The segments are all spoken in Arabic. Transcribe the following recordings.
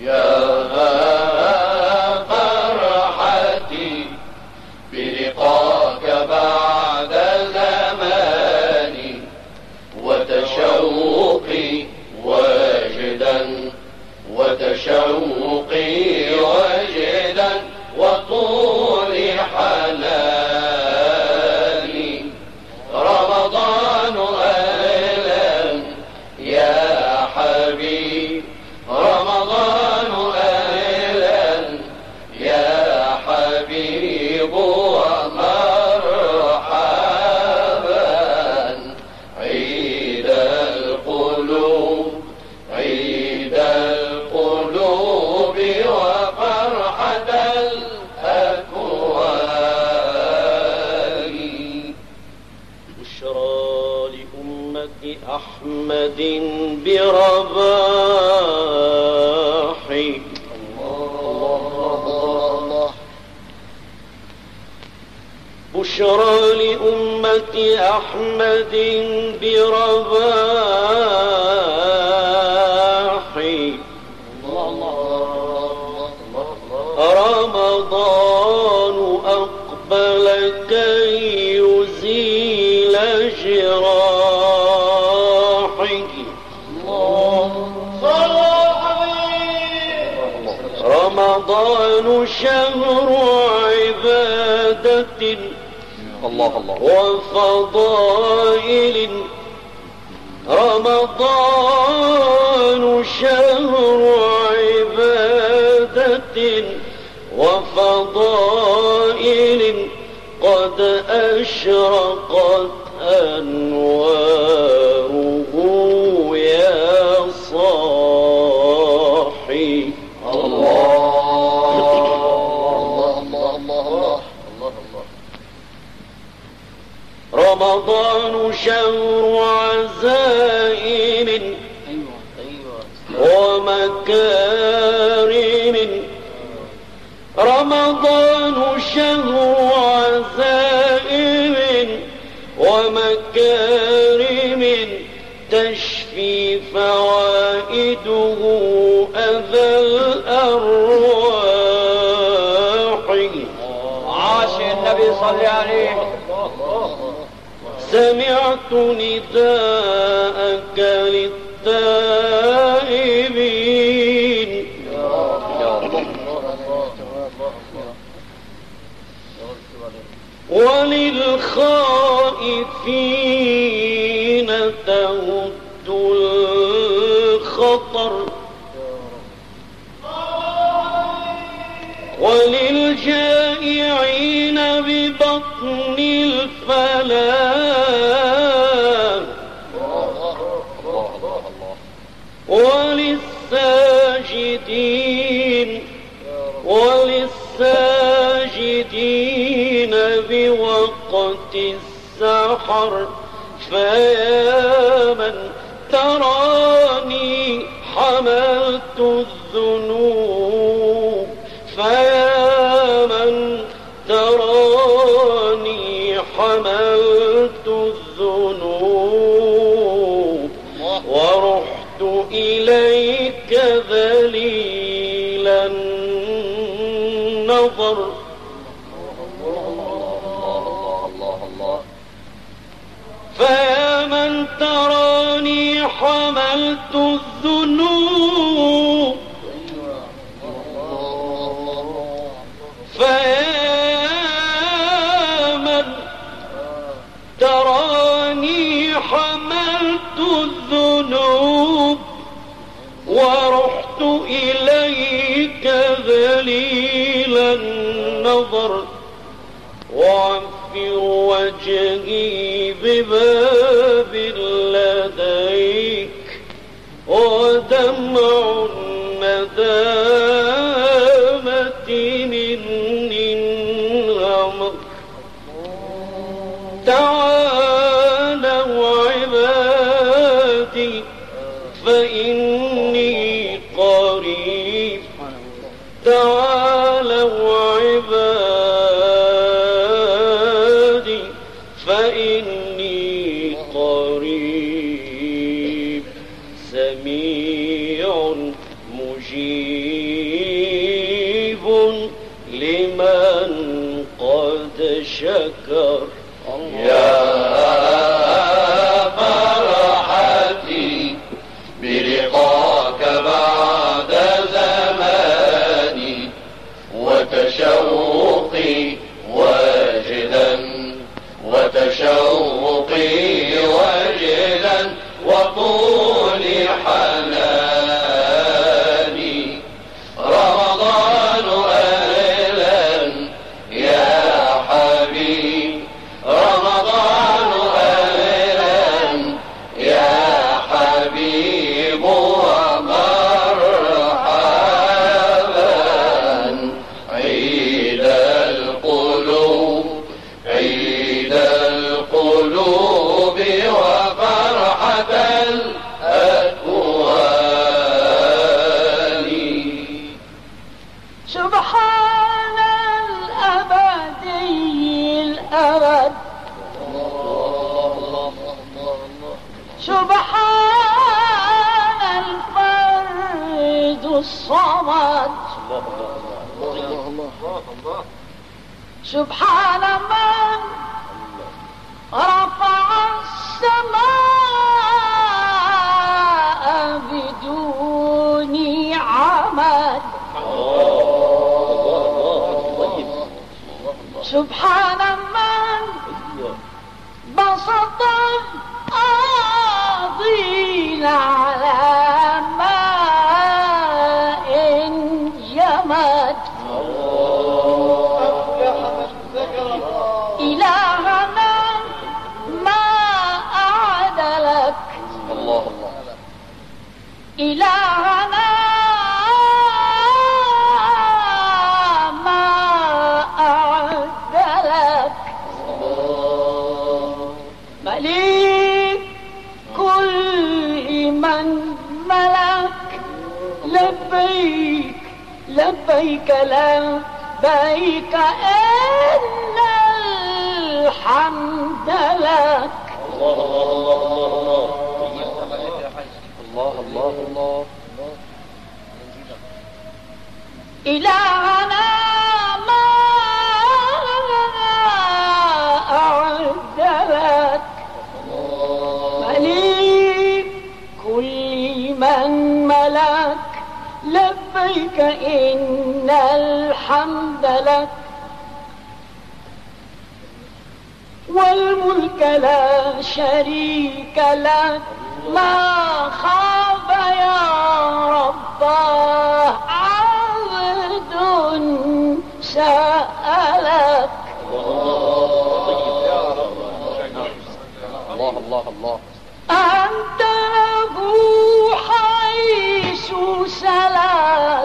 يا فرحتي بلقاك بعد زماني، وتشوقي وجدا وطول حناني. رمضان أهلا يا حبيب، رمضان أهلا يا حبيب، ومرحبا عيد القلوب وفرحة الأكوان. بشرى لأمة أحمد برباحي. بشرى لأمة أحمد برباحي. رمضان أقبل كي يزيل جراحي. رمضان شهر عبادة وفضائل. رمضان شهر عبادة وفضائل، قد أشرقت أنواره يا صاحي. رمضان شهر عزائم ومكارم. رمضان شهر عزائم ومكارم، تشفي فوائده أذى الأرواح. عاش النبي صلى عليه. سمعت نداءك للتائبين وللخائفين تهد الخطر، وللجائعين ببطن الفلاح، وللساجدين بوقت السحر. فيا من تراني حملت الذنوب، فيا من تراني حملت الذنوب، ورحت إليك ذليل النظر. فيا من تراني حملت الذنوب، فيا من تراني حملت الذنوب، ورحت إليك ذليل النظر. وعفر وجهي بباب لديك، ودمع الندامة مني انغمر. تعالوا عبادي فإني قريب، تعالوا عبادي فإني قريب، سميع مجيب قريب لمن قد شكر. يا فرحتي بلقاك بعد زماني وتشوقي واجلا وتشوقي واجلا وطول حناني رمضان أهلا يا حبيب رمضان أهلا يا حبيب ومرحبا عيد القلوب عيد القلوب وفرحة الأكوان. سبحان الأبدي الأبد سبحان الفرد الصمد سبحان من رفع السماء بدون عمد سبحان من بسط الأراضين على ماء جمد إلهنا ما أعد لك إلهنا ما أعد لك مليك كل من ملك لبيك لبيك لبيك إن الحمد لك. إلهنا ما أعد لك مليك كل من ملك لبيك إن الحمد لك والملك لا شريك لك ما خاب يا رباه عبد سألك. الله أنت له حيث سلك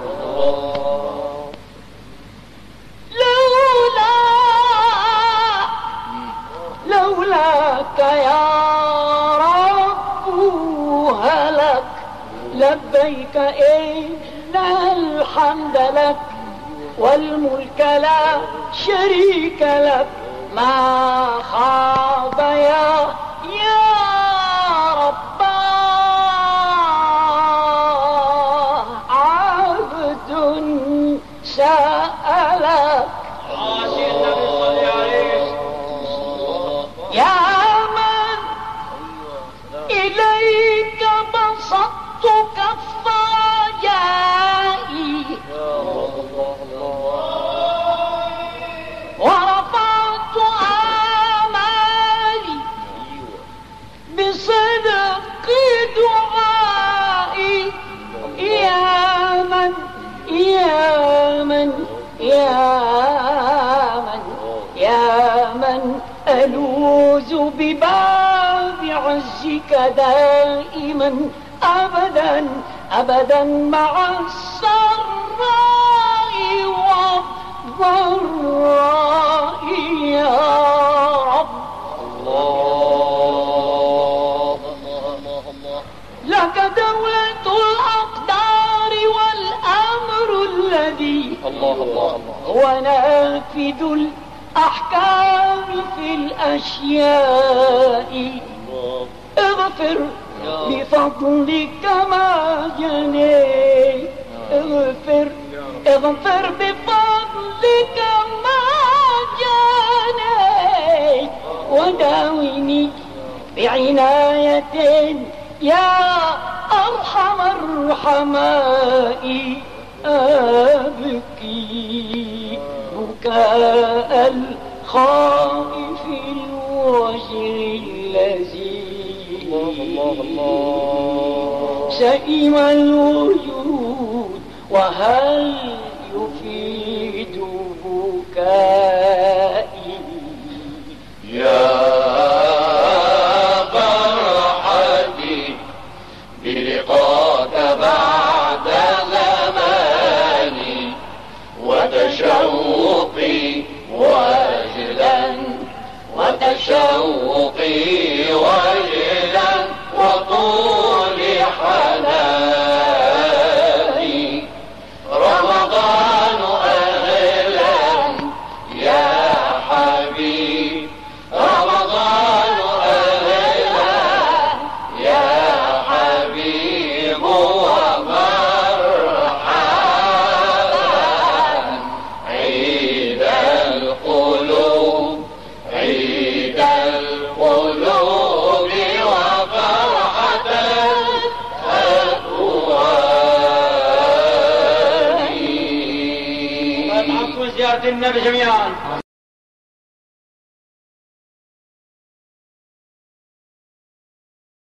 لولاك يا رب هلك لبيك إن الحمد لك والملك لا شريك لك ما خاب يا رب عبد سألك. يا من إليك بسطت كف رجائي ورفعت آمالي بصدق دعائي يا من ألوذ بباب عزك دائما أبدا مع السراء والضراء يا رب. لك دولة الأقدار والأمر الذي هو نافذ الأحكام في الأشياء. اغفر بفضلك ما جنيت اغفر بفضلك ما جانيت وداويني بعناية يا أرحم الرحماء أبكي بكاء الخائف الوجل الذي سئم الوجود وهل يفيد بكائي يا فرحتي بلقاك بعد زماني وتشوقي وجلا وطول حناني رمضان أهلا يا حبيب رمضان أهلا يا حبيب ومرحبا عيد القلوب وفرحة الأكوان زيارة النبي جميعا.